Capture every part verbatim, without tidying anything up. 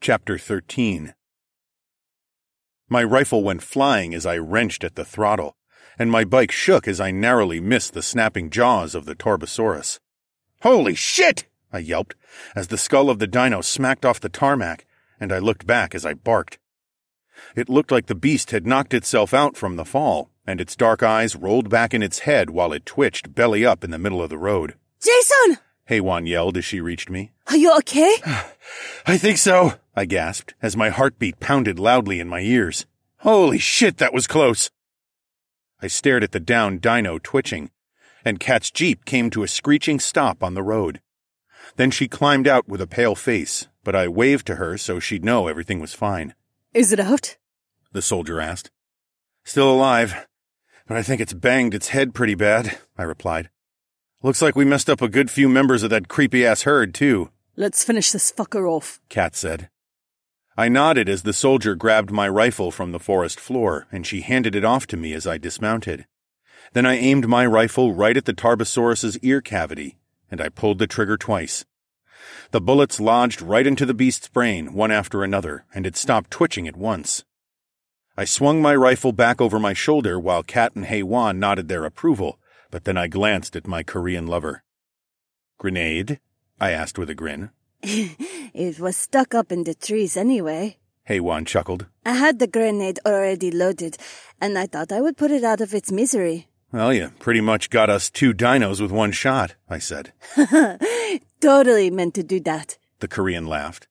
Chapter thirteen. My rifle went flying as I wrenched at the throttle, and my bike shook as I narrowly missed the snapping jaws of the Torbosaurus. "Holy shit!" I yelped, as the skull of the dino smacked off the tarmac, and I looked back as I barked. It looked like the beast had knocked itself out from the fall, and its dark eyes rolled back in its head while it twitched belly up in the middle of the road. "Jason!" Haywan yelled as she reached me. "Are you okay?" "I think so," I gasped, as my heartbeat pounded loudly in my ears. "Holy shit, that was close!" I stared at the downed dino twitching, and Kat's Jeep came to a screeching stop on the road. Then she climbed out with a pale face, but I waved to her so she'd know everything was fine. "Is it out?" the soldier asked. "Still alive, but I think it's banged its head pretty bad," I replied. "Looks like we messed up a good few members of that creepy-ass herd, too." "Let's finish this fucker off," Kat said. I nodded as the soldier grabbed my rifle from the forest floor, and she handed it off to me as I dismounted. Then I aimed my rifle right at the Tarbosaurus's ear cavity, and I pulled the trigger twice. The bullets lodged right into the beast's brain, one after another, and it stopped twitching at once. I swung my rifle back over my shoulder while Kat and Haywan nodded their approval, but then I glanced at my Korean lover. "Grenade?" I asked with a grin. "It was stuck up in the trees anyway." Haywan chuckled. "I had the grenade already loaded, and I thought I would put it out of its misery." "Well, you pretty much got us two dinos with one shot," I said. "Totally meant to do that," the Korean laughed.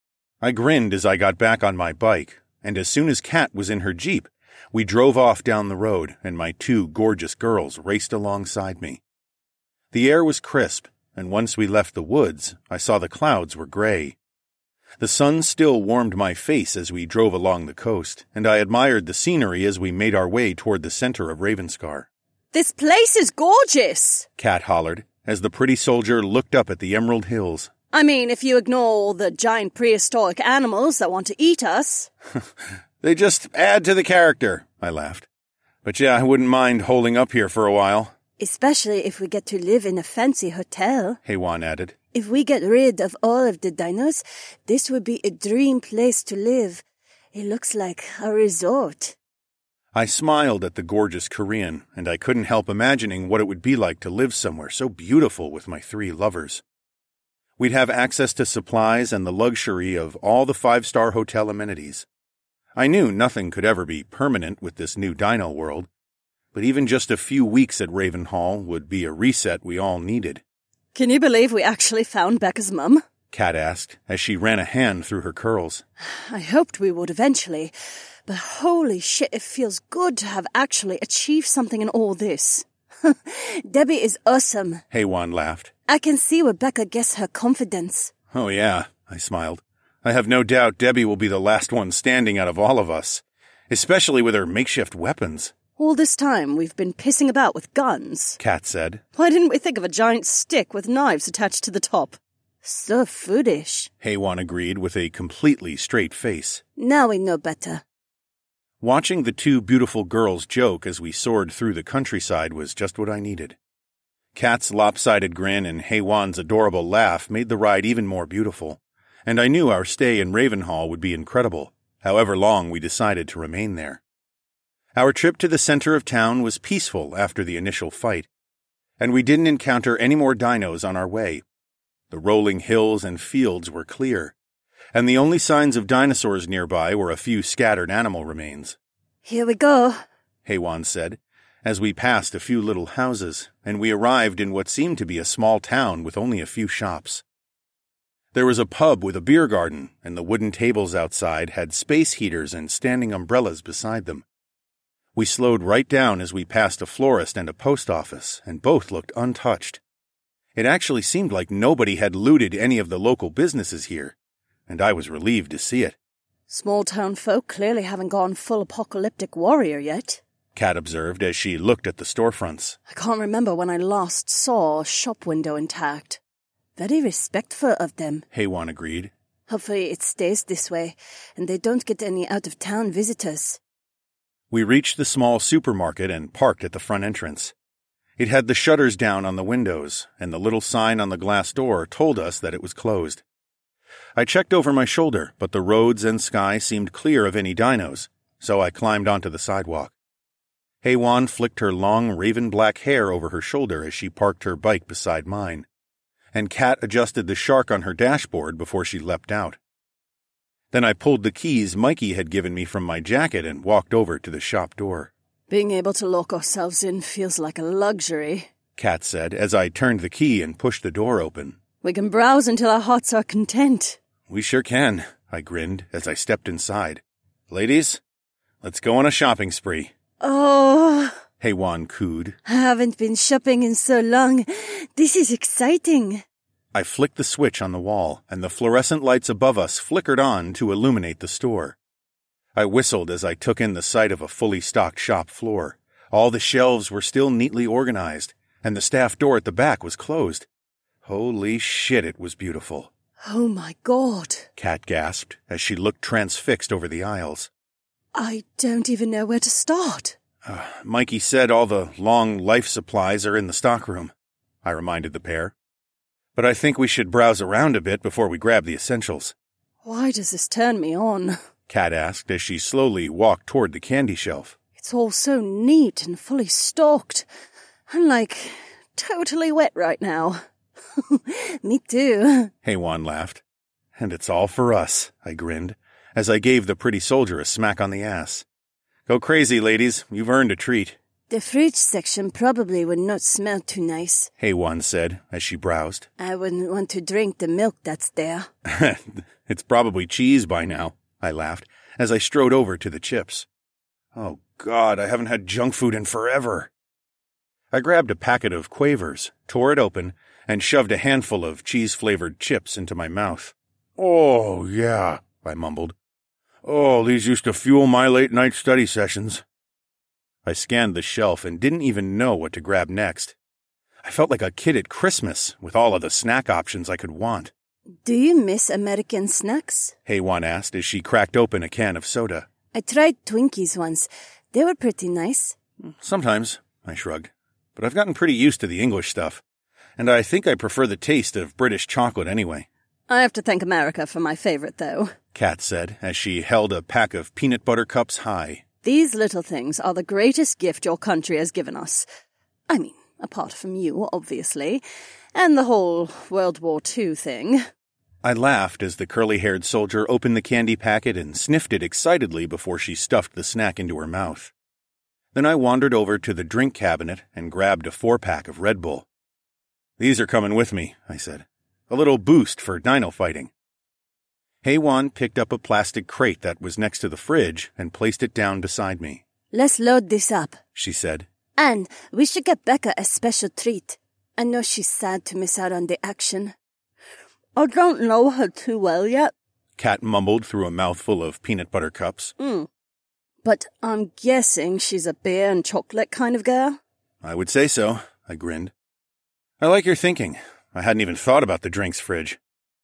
I grinned as I got back on my bike, and as soon as Kat was in her Jeep, we drove off down the road, and my two gorgeous girls raced alongside me. The air was crisp, and once we left the woods, I saw the clouds were gray. The sun still warmed my face as we drove along the coast, and I admired the scenery as we made our way toward the center of Ravenscar. "This place is gorgeous," Kat hollered, as the pretty soldier looked up at the Emerald Hills. "I mean, if you ignore all the giant prehistoric animals that want to eat us." "They just add to the character," I laughed. "But yeah, I wouldn't mind holding up here for a while." "Especially if we get to live in a fancy hotel," Haywan added. "If we get rid of all of the dinos, this would be a dream place to live. It looks like a resort." I smiled at the gorgeous Korean, and I couldn't help imagining what it would be like to live somewhere so beautiful with my three lovers. We'd have access to supplies and the luxury of all the five-star hotel amenities. I knew nothing could ever be permanent with this new dino world, but even just a few weeks at Ravenhall would be a reset we all needed. "Can you believe we actually found Becca's mum?" Kat asked, as she ran a hand through her curls. "I hoped we would eventually, but holy shit, it feels good to have actually achieved something in all this." "Debbie is awesome," Haywan laughed. "I can see where Becca gets her confidence." "Oh yeah," I smiled. "I have no doubt Debbie will be the last one standing out of all of us, especially with her makeshift weapons." "All this time we've been pissing about with guns," Kat said. "Why didn't we think of a giant stick with knives attached to the top?" "So foolish," Haywan agreed with a completely straight face. "Now we know better." Watching the two beautiful girls joke as we soared through the countryside was just what I needed. Kat's lopsided grin and Haywan's adorable laugh made the ride even more beautiful, and I knew our stay in Ravenhall would be incredible, however long we decided to remain there. Our trip to the center of town was peaceful after the initial fight, and we didn't encounter any more dinos on our way. The rolling hills and fields were clear, and the only signs of dinosaurs nearby were a few scattered animal remains. "Here we go," Haywan said, as we passed a few little houses, and we arrived in what seemed to be a small town with only a few shops. There was a pub with a beer garden, and the wooden tables outside had space heaters and standing umbrellas beside them. We slowed right down as we passed a florist and a post office, and both looked untouched. It actually seemed like nobody had looted any of the local businesses here, and I was relieved to see it. "Small-town folk clearly haven't gone full apocalyptic warrior yet," Kat observed as she looked at the storefronts. "I can't remember when I last saw a shop window intact. Very respectful of them," Haywan agreed. "Hopefully it stays this way, and they don't get any out-of-town visitors." We reached the small supermarket and parked at the front entrance. It had the shutters down on the windows, and the little sign on the glass door told us that it was closed. I checked over my shoulder, but the roads and sky seemed clear of any dinos, so I climbed onto the sidewalk. Heywan flicked her long raven-black hair over her shoulder as she parked her bike beside mine, and Kat adjusted the shark on her dashboard before she leapt out. Then I pulled the keys Mikey had given me from my jacket and walked over to the shop door. Being able to lock ourselves in feels like a luxury, Kat said as I turned the key and pushed the door open. We can browse until our hearts are content. We sure can, I grinned as I stepped inside. Ladies, let's go on a shopping spree. Oh, Heywan cooed. I haven't been shopping in so long. This is exciting. I flicked the switch on the wall, and the fluorescent lights above us flickered on to illuminate the store. I whistled as I took in the sight of a fully stocked shop floor. All the shelves were still neatly organized, and the staff door at the back was closed. Holy shit, it was beautiful. Oh my God, Kat gasped as she looked transfixed over the aisles. I don't even know where to start. Uh, Mikey said all the long life supplies are in the stockroom, I reminded the pair. But I think we should browse around a bit before we grab the essentials. Why does this turn me on? Kat asked as she slowly walked toward the candy shelf. It's all so neat and fully stocked. I'm like totally wet right now. Me too. Heywan laughed. And it's all for us, I grinned, as I gave the pretty soldier a smack on the ass. Go crazy, ladies. You've earned a treat. The fridge section probably would not smell too nice, Heywan said as she browsed. I wouldn't want to drink the milk that's there. It's probably cheese by now, I laughed, as I strode over to the chips. Oh, God, I haven't had junk food in forever. I grabbed a packet of Quavers, tore it open, and shoved a handful of cheese-flavored chips into my mouth. Oh, yeah, I mumbled. Oh, these used to fuel my late-night study sessions. I scanned the shelf and didn't even know what to grab next. I felt like a kid at Christmas with all of the snack options I could want. Do you miss American snacks? Heywan asked as she cracked open a can of soda. I tried Twinkies once. They were pretty nice. Sometimes, I shrugged. But I've gotten pretty used to the English stuff. And I think I prefer the taste of British chocolate anyway. I have to thank America for my favorite, though, Kat said as she held a pack of peanut butter cups high. These little things are the greatest gift your country has given us. I mean, apart from you, obviously, and the whole World War Two thing. I laughed as the curly-haired soldier opened the candy packet and sniffed it excitedly before she stuffed the snack into her mouth. Then I wandered over to the drink cabinet and grabbed a four-pack of Red Bull. These are coming with me, I said. A little boost for dino fighting. Heywan picked up a plastic crate that was next to the fridge and placed it down beside me. Let's load this up, she said. And we should get Becca a special treat. I know she's sad to miss out on the action. I don't know her too well yet, Kat mumbled through a mouthful of peanut butter cups. Mm. But I'm guessing she's a beer and chocolate kind of girl? I would say so, I grinned. I like your thinking. I hadn't even thought about the drinks fridge.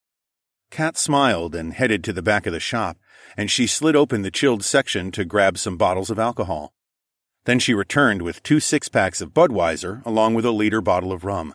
Kat smiled and headed to the back of the shop, and she slid open the chilled section to grab some bottles of alcohol. Then she returned with two six-packs of Budweiser along with a liter bottle of rum.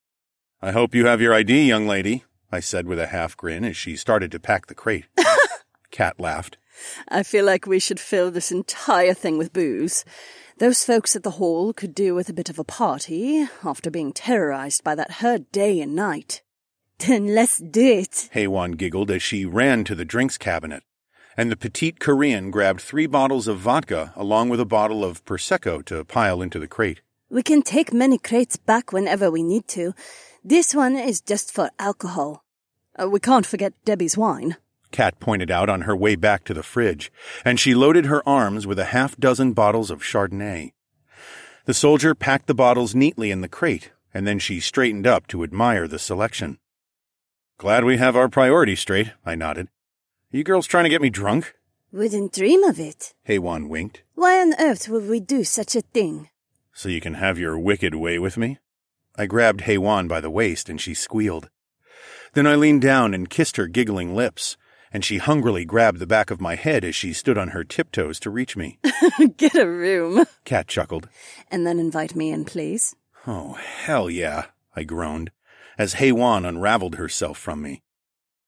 I hope you have your I D, young lady, I said with a half grin as she started to pack the crate. Kat laughed. I feel like we should fill this entire thing with booze. Those folks at the hall could do with a bit of a party after being terrorized by that herd day and night. Then let's do it, Heywan giggled as she ran to the drinks cabinet, and the petite Korean grabbed three bottles of vodka along with a bottle of Prosecco to pile into the crate. We can take many crates back whenever we need to. This one is just for alcohol. Uh, we can't forget Debbie's wine, Kat pointed out on her way back to the fridge, and she loaded her arms with a half-dozen bottles of Chardonnay. The soldier packed the bottles neatly in the crate, and then she straightened up to admire the selection. Glad we have our priorities straight, I nodded. Are you girls trying to get me drunk? Wouldn't dream of it, Heywan winked. Why on earth would we do such a thing? So you can have your wicked way with me? I grabbed Heywan by the waist and she squealed. Then I leaned down and kissed her giggling lips, and she hungrily grabbed the back of my head as she stood on her tiptoes to reach me. Get a room, Kat chuckled. And then invite me in, please. Oh, hell yeah, I groaned, as Heywan unraveled herself from me.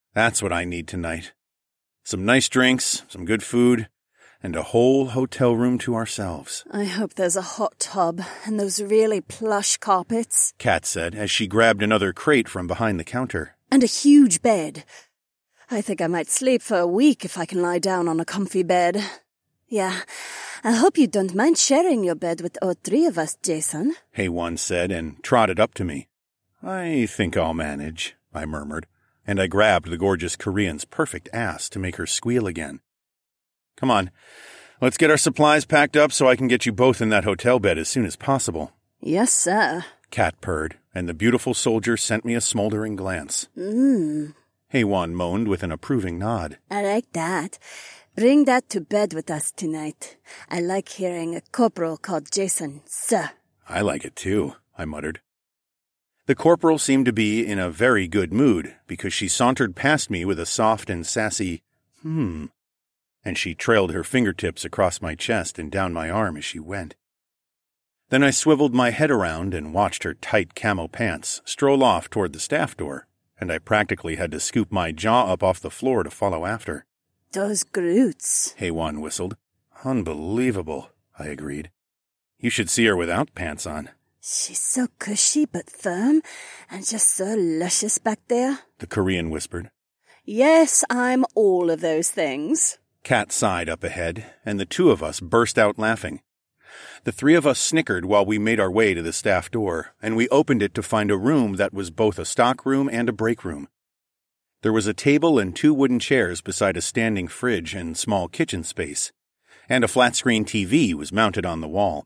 That's what I need tonight. Some nice drinks, some good food, and a whole hotel room to ourselves. I hope there's a hot tub and those really plush carpets. Kat said as she grabbed another crate from behind the counter. And a huge bed. I think I might sleep for a week if I can lie down on a comfy bed. Yeah, I hope you don't mind sharing your bed with all three of us, Jason. Haewon said and trotted up to me. I think I'll manage, I murmured, and I grabbed the gorgeous Korean's perfect ass to make her squeal again. Come on, let's get our supplies packed up so I can get you both in that hotel bed as soon as possible. Yes, sir. Kat purred, and the beautiful soldier sent me a smoldering glance. Mmm. Haewon moaned with an approving nod. I like that. Bring that to bed with us tonight. I like hearing a corporal called Jason, sir. I like it too, I muttered. The corporal seemed to be in a very good mood because she sauntered past me with a soft and sassy, hmm, and she trailed her fingertips across my chest and down my arm as she went. Then I swiveled my head around and watched her tight camo pants stroll off toward the staff door, and I practically had to scoop my jaw up off the floor to follow after. Those Groots, Haewon whistled. Unbelievable, I agreed. You should see her without pants on. She's so cushy but firm, and just so luscious back there, the Korean whispered. Yes, I'm all of those things. Kat sighed up ahead, and the two of us burst out laughing. The three of us snickered while we made our way to the staff door, and we opened it to find a room that was both a stock room and a break room. There was a table and two wooden chairs beside a standing fridge and small kitchen space, and a flat-screen T V was mounted on the wall.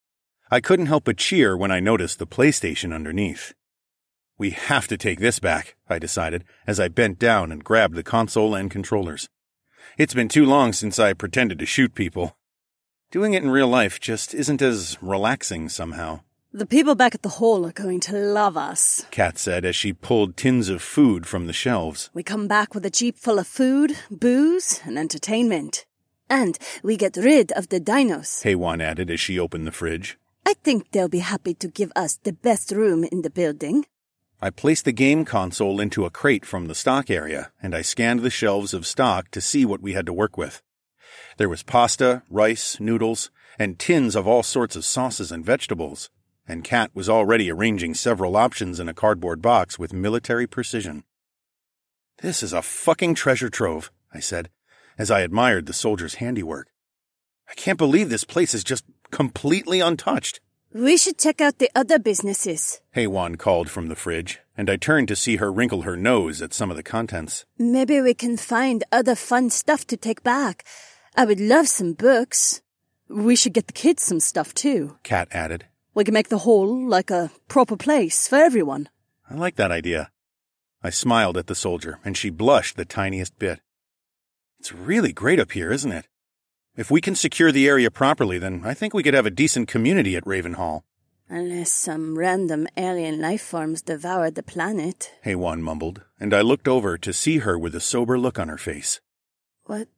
I couldn't help but cheer when I noticed the PlayStation underneath. We have to take this back, I decided, as I bent down and grabbed the console and controllers. It's been too long since I pretended to shoot people. Doing it in real life just isn't as relaxing somehow. The people back at the hall are going to love us, Kat said as she pulled tins of food from the shelves. We come back with a jeep full of food, booze, and entertainment. And we get rid of the dinos, Haewon added as she opened the fridge. I think they'll be happy to give us the best room in the building. I placed the game console into a crate from the stock area, and I scanned the shelves of stock to see what we had to work with. There was pasta, rice, noodles, and tins of all sorts of sauces and vegetables, and Kat was already arranging several options in a cardboard box with military precision. This is a fucking treasure trove, I said, as I admired the soldier's handiwork. I can't believe this place is just completely untouched. We should check out the other businesses, Haewon called from the fridge, and I turned to see her wrinkle her nose at some of the contents. Maybe we can find other fun stuff to take back. I would love some books. We should get the kids some stuff too, Kat added. We can make the hall like a proper place for everyone. I like that idea. I smiled at the soldier, and she blushed the tiniest bit. It's really great up here, isn't it? If we can secure the area properly, then I think we could have a decent community at Ravenhall. Unless some random alien life forms devoured the planet, Haewon mumbled, and I looked over to see her with a sober look on her face. What...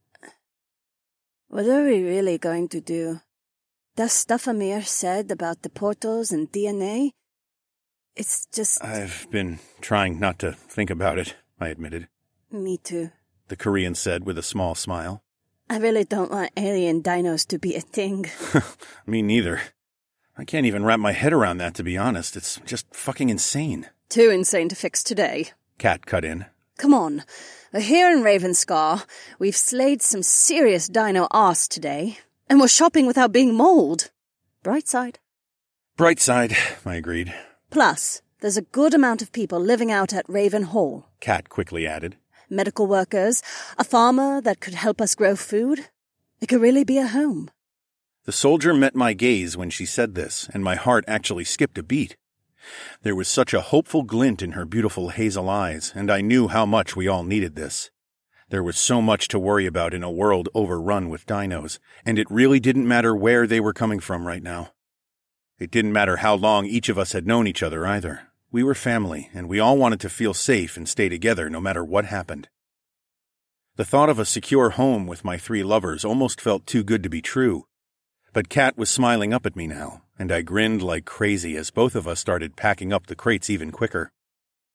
What are we really going to do? That stuff Amir said about the portals and D N A? It's just... I've been trying not to think about it, I admitted. Me too, the Korean said with a small smile. I really don't want alien dinos to be a thing. Me neither. I can't even wrap my head around that, to be honest. It's just fucking insane. Too insane to fix today. Kat cut in. Come on. We're here in Ravenscar. We've slayed some serious dino arse today. And we're shopping without being mauled. Bright side. Bright side, I agreed. Plus, there's a good amount of people living out at Raven Hall, Kat quickly added. Medical workers, a farmer that could help us grow food. It could really be a home. The soldier met my gaze when she said this, and my heart actually skipped a beat. There was such a hopeful glint in her beautiful hazel eyes, and I knew how much we all needed this. There was so much to worry about in a world overrun with dinos, and it really didn't matter where they were coming from right now. It didn't matter how long each of us had known each other either. We were family, and we all wanted to feel safe and stay together no matter what happened. The thought of a secure home with my three lovers almost felt too good to be true. But Kat was smiling up at me now, and I grinned like crazy as both of us started packing up the crates even quicker.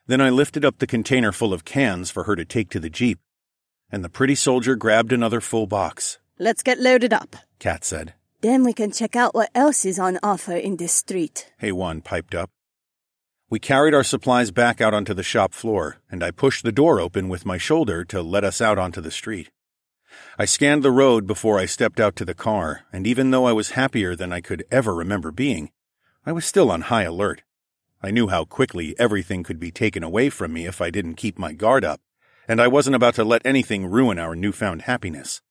Then I lifted up the container full of cans for her to take to the Jeep, and the pretty soldier grabbed another full box. Let's get loaded up, Kat said. Then we can check out what else is on offer in this street, Heywan piped up. We carried our supplies back out onto the shop floor, and I pushed the door open with my shoulder to let us out onto the street. I scanned the road before I stepped out to the car, and even though I was happier than I could ever remember being, I was still on high alert. I knew how quickly everything could be taken away from me if I didn't keep my guard up, and I wasn't about to let anything ruin our newfound happiness.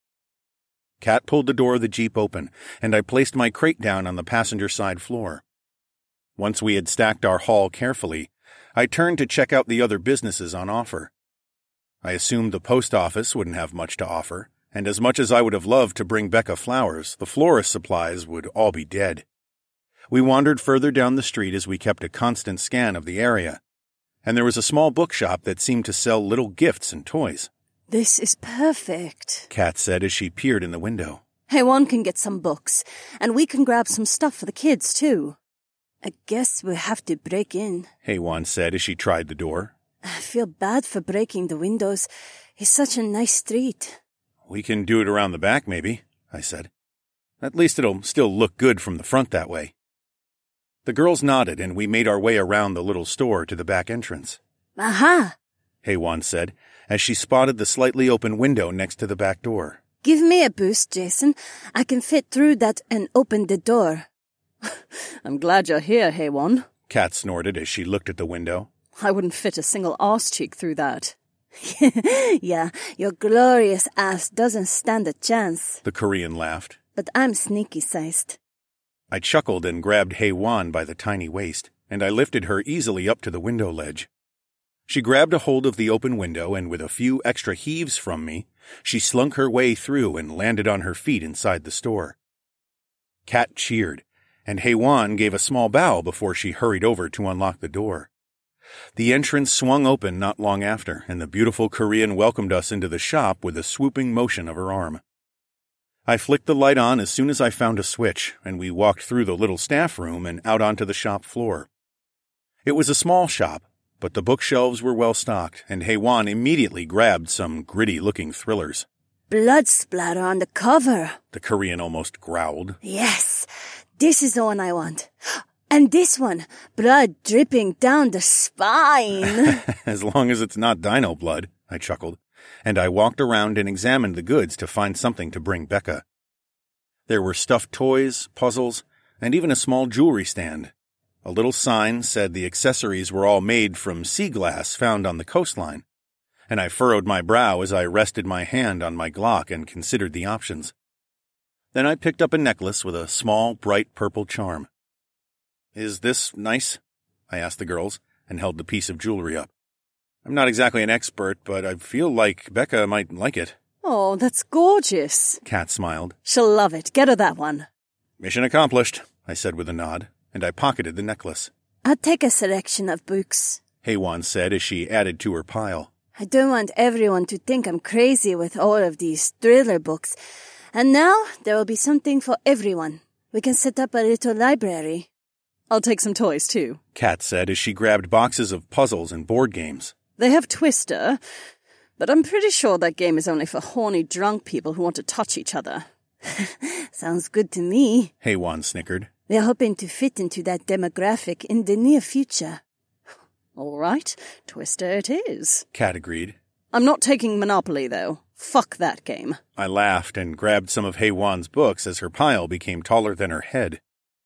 Kat pulled the door of the Jeep open, and I placed my crate down on the passenger side floor. Once we had stacked our haul carefully, I turned to check out the other businesses on offer. I assumed the post office wouldn't have much to offer, and as much as I would have loved to bring Becca flowers, the florist supplies would all be dead. We wandered further down the street as we kept a constant scan of the area, and there was a small bookshop that seemed to sell little gifts and toys. This is perfect, Kat said as she peered in the window. Heywan can get some books, and we can grab some stuff for the kids, too. I guess we'll have to break in, Heywan said as she tried the door. I feel bad for breaking the windows. It's such a nice street. We can do it around the back, maybe, I said. At least it'll still look good from the front that way. The girls nodded, and we made our way around the little store to the back entrance. Aha! Heywan said, as she spotted the slightly open window next to the back door. Give me a boost, Jason. I can fit through that and open the door. I'm glad you're here, Heywan, Kat snorted as she looked at the window. I wouldn't fit a single arse cheek through that. Yeah, your glorious ass doesn't stand a chance, the Korean laughed. But I'm sneaky-sized. I chuckled and grabbed Heywan by the tiny waist, and I lifted her easily up to the window ledge. She grabbed a hold of the open window, and with a few extra heaves from me, she slunk her way through and landed on her feet inside the store. Kat cheered, and Heywan gave a small bow before she hurried over to unlock the door. The entrance swung open not long after, and the beautiful Korean welcomed us into the shop with a swooping motion of her arm. I flicked the light on as soon as I found a switch, and we walked through the little staff room and out onto the shop floor. It was a small shop, but the bookshelves were well stocked, and Heywan immediately grabbed some gritty-looking thrillers. Blood splatter on the cover, the Korean almost growled. Yes, this is the one I want. And this one, blood dripping down the spine. As long as it's not dino blood, I chuckled, and I walked around and examined the goods to find something to bring Becca. There were stuffed toys, puzzles, and even a small jewelry stand. A little sign said the accessories were all made from sea glass found on the coastline, and I furrowed my brow as I rested my hand on my Glock and considered the options. Then I picked up a necklace with a small, bright purple charm. Is this nice? I asked the girls, and held the piece of jewelry up. I'm not exactly an expert, but I feel like Becca might like it. Oh, that's gorgeous, Kat smiled. She'll love it. Get her that one. Mission accomplished, I said with a nod, and I pocketed the necklace. I'll take a selection of books, Heywan said as she added to her pile. I don't want everyone to think I'm crazy with all of these thriller books. And now there will be something for everyone. We can set up a little library. I'll take some toys, too, Kat said as she grabbed boxes of puzzles and board games. They have Twister, but I'm pretty sure that game is only for horny drunk people who want to touch each other. Sounds good to me, Heywan snickered. We're hoping to fit into that demographic in the near future. All right, Twister it is, Kat agreed. I'm not taking Monopoly, though. Fuck that game. I laughed and grabbed some of Heywan's books as her pile became taller than her head.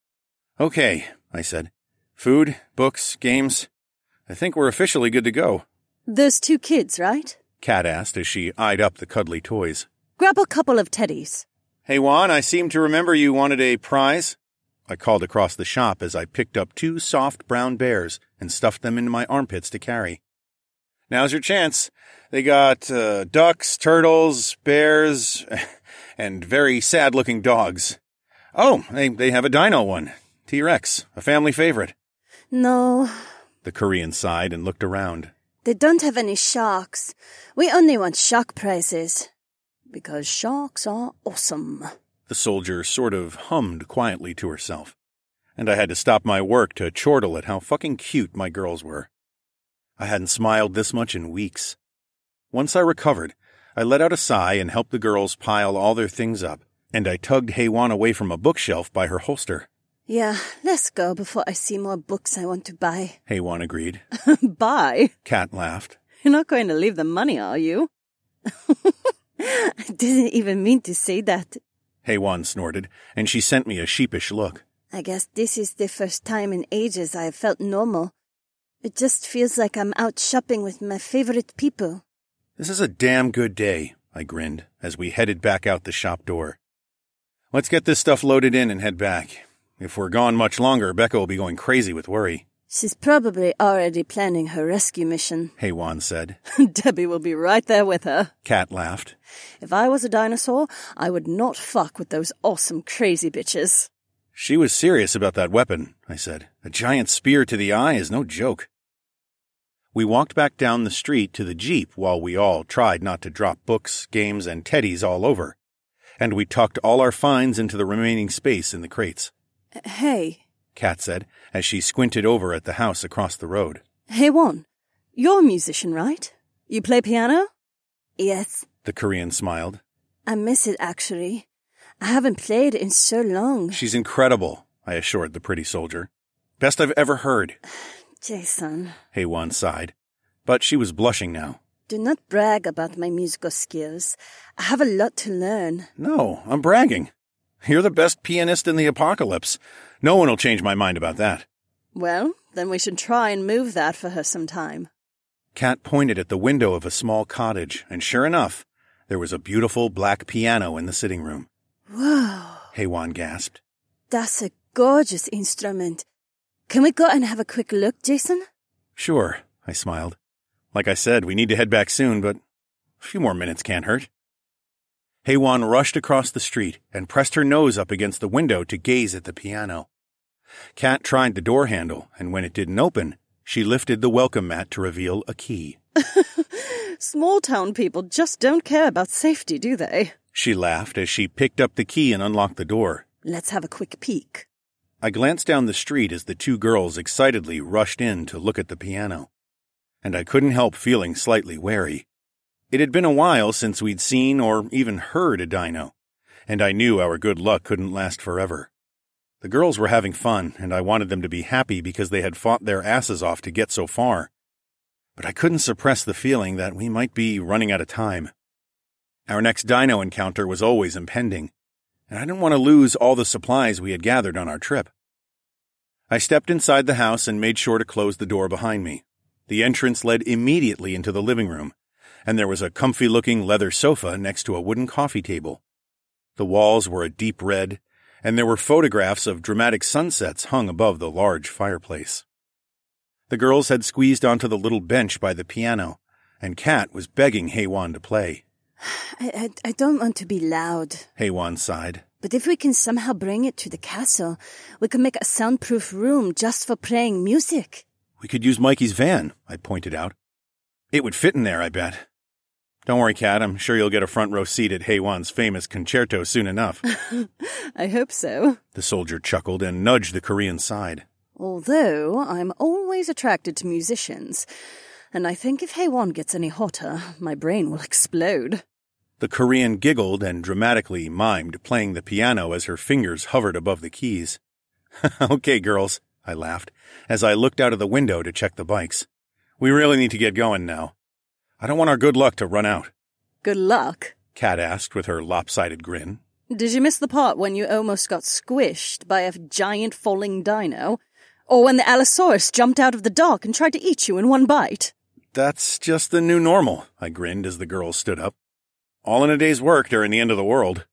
Okay, I said. Food, books, games. I think we're officially good to go. There's two kids, right? Kat asked as she eyed up the cuddly toys. Grab a couple of teddies. Heywan, I seem to remember you wanted a prize. I called across the shop as I picked up two soft brown bears and stuffed them into my armpits to carry. Now's your chance. They got uh, ducks, turtles, bears, and very sad-looking dogs. Oh, they, they have a dino one. T-Rex, a family favorite. No. The Korean sighed and looked around. They don't have any sharks. We only want shark prizes. Because sharks are awesome. The soldier sort of hummed quietly to herself, and I had to stop my work to chortle at how fucking cute my girls were. I hadn't smiled this much in weeks. Once I recovered, I let out a sigh and helped the girls pile all their things up, and I tugged Hei-Wan away from a bookshelf by her holster. Yeah, let's go before I see more books I want to buy. Hei-Wan agreed. Buy? Kat laughed. You're not going to leave the money, are you? I didn't even mean to say that. Hei-Wan snorted, and she sent me a sheepish look. I guess this is the first time in ages I have felt normal. It just feels like I'm out shopping with my favorite people. This is a damn good day, I grinned, as we headed back out the shop door. Let's get this stuff loaded in and head back. If we're gone much longer, Becca will be going crazy with worry. She's probably already planning her rescue mission, Hei-Wan said. Debbie will be right there with her. Kat laughed. If I was a dinosaur, I would not fuck with those awesome crazy bitches. She was serious about that weapon, I said. A giant spear to the eye is no joke. We walked back down the street to the Jeep while we all tried not to drop books, games, and teddies all over, and we tucked all our finds into the remaining space in the crates. Hey, Kat said, as she squinted over at the house across the road. Hei-Wan, you're a musician, right? You play piano? Yes. The Korean smiled. I miss it, actually. I haven't played in so long. She's incredible, I assured the pretty soldier. Best I've ever heard. Jason. Hei-Wan sighed. But she was blushing now. Do not brag about my musical skills. I have a lot to learn. No, I'm bragging. You're the best pianist in the apocalypse. No one will change my mind about that. Well, then we should try and move that for her sometime. Kat pointed at the window of a small cottage, and sure enough, there was a beautiful black piano in the sitting room. Whoa. Hei-Wan gasped. That's a gorgeous instrument. Can we go and have a quick look, Jason? Sure, I smiled. Like I said, we need to head back soon, but a few more minutes can't hurt. Hei-Wan rushed across the street and pressed her nose up against the window to gaze at the piano. Kat tried the door handle, and when it didn't open, she lifted the welcome mat to reveal a key. Small-town people just don't care about safety, do they? She laughed as she picked up the key and unlocked the door. Let's have a quick peek. I glanced down the street as the two girls excitedly rushed in to look at the piano, and I couldn't help feeling slightly wary. It had been a while since we'd seen or even heard a dino, and I knew our good luck couldn't last forever. The girls were having fun, and I wanted them to be happy because they had fought their asses off to get so far. But I couldn't suppress the feeling that we might be running out of time. Our next dino encounter was always impending, and I didn't want to lose all the supplies we had gathered on our trip. I stepped inside the house and made sure to close the door behind me. The entrance led immediately into the living room, and there was a comfy-looking leather sofa next to a wooden coffee table. The walls were a deep red, and there were photographs of dramatic sunsets hung above the large fireplace. The girls had squeezed onto the little bench by the piano, and Kat was begging Hei-Wan to play. I, I, I don't want to be loud. Hei-Wan sighed. But if we can somehow bring it to the castle, we can make a soundproof room just for playing music. We could use Mikey's van, I pointed out. It would fit in there, I bet. Don't worry, Kat, I'm sure you'll get a front row seat at Hei-Wan's famous concerto soon enough. I hope so. The soldier chuckled and nudged the Korean's side. Although I'm always attracted to musicians, and I think if Hei-Wan gets any hotter, my brain will explode. The Korean giggled and dramatically mimed playing the piano as her fingers hovered above the keys. Okay, girls, I laughed, as I looked out of the window to check the bikes. We really need to get going now. I don't want our good luck to run out. Good luck? Kat asked with her lopsided grin. Did you miss the part when you almost got squished by a giant falling dino? Or when the Allosaurus jumped out of the dock and tried to eat you in one bite? That's just the new normal, I grinned as the girls stood up. All in a day's work during the end of the world.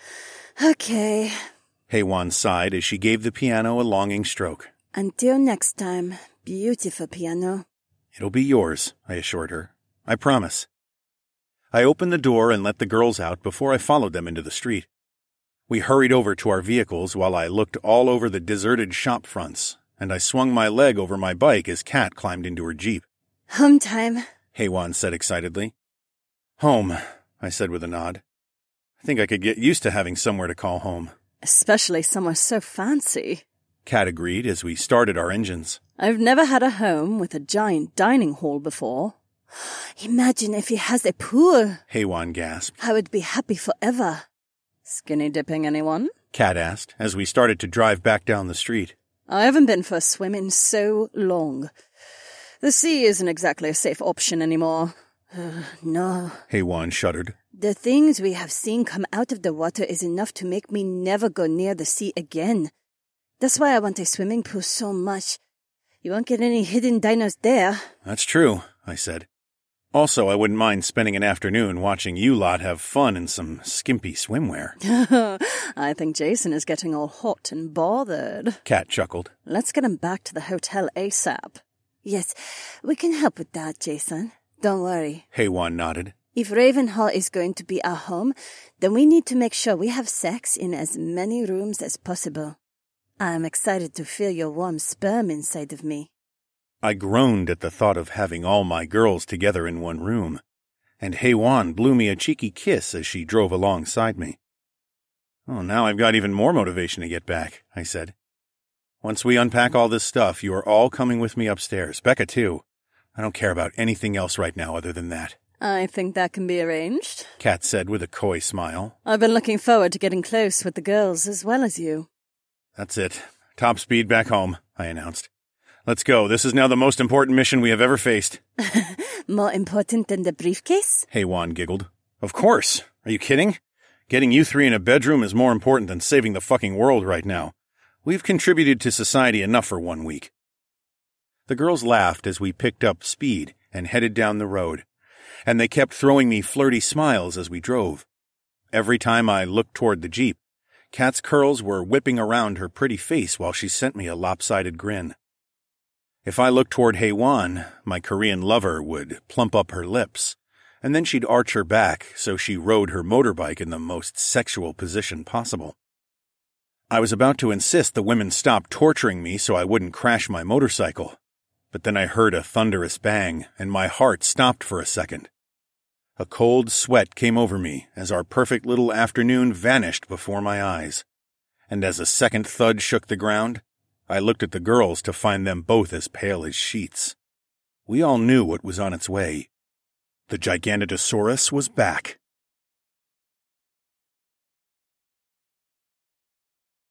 Okay. Hei-Wan sighed as she gave the piano a longing stroke. Until next time, beautiful piano. It'll be yours, I assured her. I promise. I opened the door and let the girls out before I followed them into the street. We hurried over to our vehicles while I looked all over the deserted shop fronts, and I swung my leg over my bike as Kat climbed into her Jeep. Home time, Hei-Wan said excitedly. Home, I said with a nod. I think I could get used to having somewhere to call home. Especially somewhere so fancy. Kat agreed as we started our engines. I've never had a home with a giant dining hall before. Imagine if he has a pool. Heywan gasped. I would be happy forever. Skinny dipping, anyone? Kat asked as we started to drive back down the street. I haven't been for a swim in so long. The sea isn't exactly a safe option anymore. Uh, no. Heywan shuddered. The things we have seen come out of the water is enough to make me never go near the sea again. That's why I want a swimming pool so much. You won't get any hidden dinos there. That's true, I said. Also, I wouldn't mind spending an afternoon watching you lot have fun in some skimpy swimwear. I think Jason is getting all hot and bothered. Kat chuckled. Let's get him back to the hotel ASAP. Yes, we can help with that, Jason. Don't worry. Heywan nodded. If Ravenhall is going to be our home, then we need to make sure we have sex in as many rooms as possible. I'm excited to feel your warm sperm inside of me. I groaned at the thought of having all my girls together in one room, and Heywan blew me a cheeky kiss as she drove alongside me. Oh, now I've got even more motivation to get back, I said. Once we unpack all this stuff, you are all coming with me upstairs. Becca, too. I don't care about anything else right now other than that. I think that can be arranged, Kat said with a coy smile. I've been looking forward to getting close with the girls as well as you. That's it. Top speed back home, I announced. Let's go. This is now the most important mission we have ever faced. More important than the briefcase? Heywan giggled. Of course. Are you kidding? Getting you three in a bedroom is more important than saving the fucking world right now. We've contributed to society enough for one week. The girls laughed as we picked up speed and headed down the road, and they kept throwing me flirty smiles as we drove. Every time I looked toward the Jeep, Kat's curls were whipping around her pretty face while she sent me a lopsided grin. If I looked toward Heywan, my Korean lover would plump up her lips, and then she'd arch her back so she rode her motorbike in the most sexual position possible. I was about to insist the women stop torturing me so I wouldn't crash my motorcycle, but then I heard a thunderous bang, and my heart stopped for a second. A cold sweat came over me as our perfect little afternoon vanished before my eyes, and as a second thud shook the ground, I looked at the girls to find them both as pale as sheets. We all knew what was on its way. The Giganotosaurus was back.